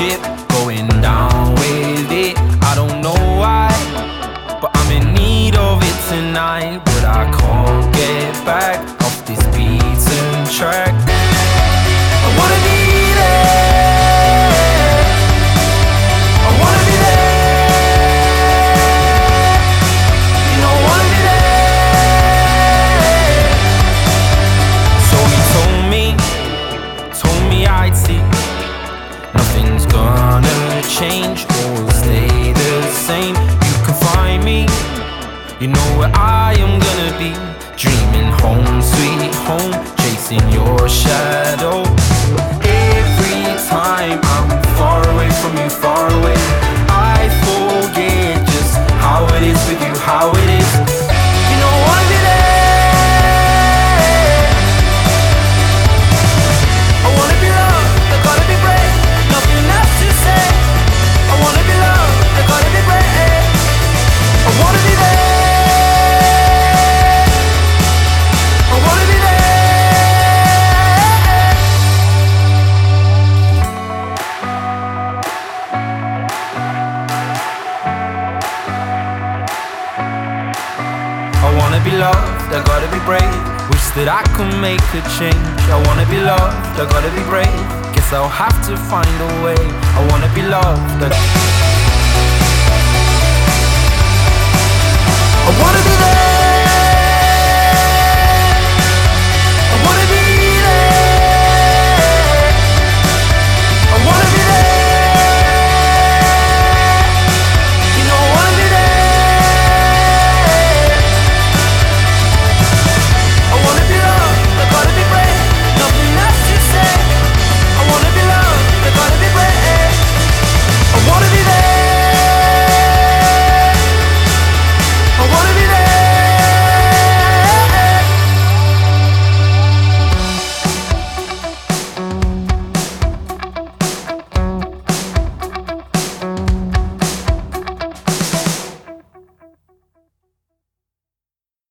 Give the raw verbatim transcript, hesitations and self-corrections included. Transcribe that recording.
ship, going down with it. I don't know why, but I'm in need of it tonight. But I can't get back off this beaten track. I wanna be there, I wanna be there, you know I wanna be there. So he told me, told me I'd see nothing's gonna change or stay the same. You can find me, you know where I am gonna be. Dreaming home, sweet home, chasing your shadow. Every time I'm far away from you, far away, I forget just how it is with you, how it is. You know I wanna be there, I wanna be loved, I gotta be brave, nothing else to say. I wanna be loved, I gotta be brave, I wanna be there, I wanna be there. I wanna be loved, I gotta be brave. Wish that I could make a change. I wanna be loved, I gotta be brave. Guess I'll have to find a way. I wanna be loved, I